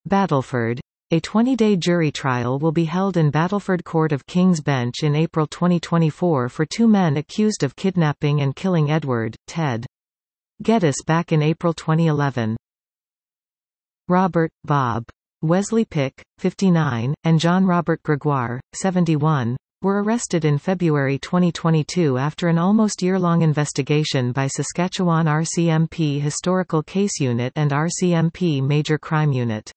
Battleford. A 20-day jury trial will be held in Battleford Court of King's Bench in April 2024 for two men accused of kidnapping and killing Edward, Ted Geddes back in April 2011. Robert, Bob. Wesley Pick, 59, and John Robert Gregoire, 71, were arrested in February 2022 after an almost year-long investigation by Saskatchewan RCMP Historical Case Unit and RCMP Major Crime Unit.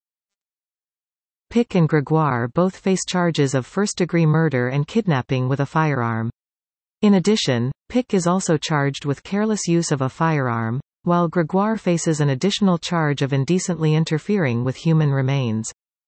Pick and Gregoire both face charges of first-degree murder and kidnapping with a firearm. In addition, Pick is also charged with careless use of a firearm, while Gregoire faces an additional charge of indecently interfering with human remains.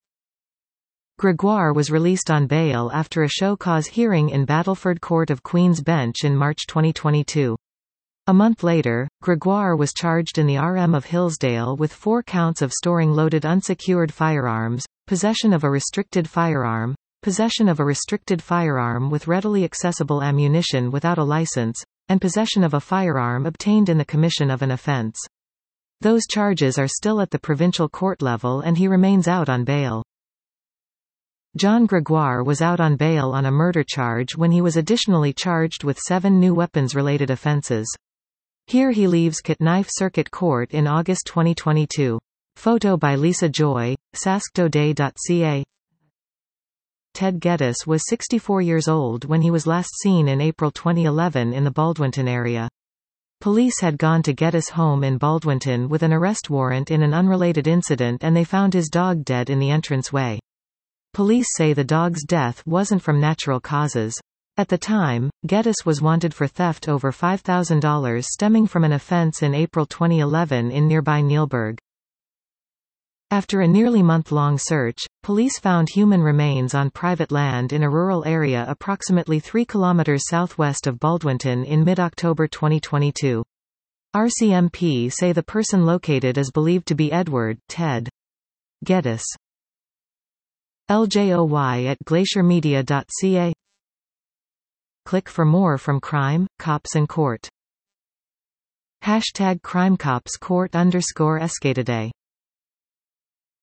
Gregoire was released on bail after a show cause hearing in Battleford Court of Queen's Bench in March 2022. A month later, Gregoire was charged in the RM of Hillsdale with 4 counts of storing loaded unsecured firearms, possession of a restricted firearm, possession of a restricted firearm with readily accessible ammunition without a license, and possession of a firearm obtained in the commission of an offense. Those charges are still at the provincial court level and he remains out on bail. John Gregoire was out on bail on a murder charge when he was additionally charged with 7 new weapons-related offenses. Here he leaves Knife Circuit Court in August 2022. Photo by Lisa Joy, sasktoday.ca. Ted Geddes was 64 years old when he was last seen in April 2011 in the Baldwinton area. Police had gone to Geddes' home in Baldwinton with an arrest warrant in an unrelated incident and they found his dog dead in the entranceway. Police say the dog's death wasn't from natural causes. At the time, Geddes was wanted for theft over $5,000 stemming from an offense in April 2011 in nearby Neilburg. After a nearly month-long search, police found human remains on private land in a rural area approximately 3 kilometers southwest of Baldwinton in mid-October 2022. RCMP say the person located is believed to be Edward, Ted Geddes. LJOY at glaciermedia.ca. Click for more from Crime, Cops and Court. #CrimeCopsCourt_Escatoday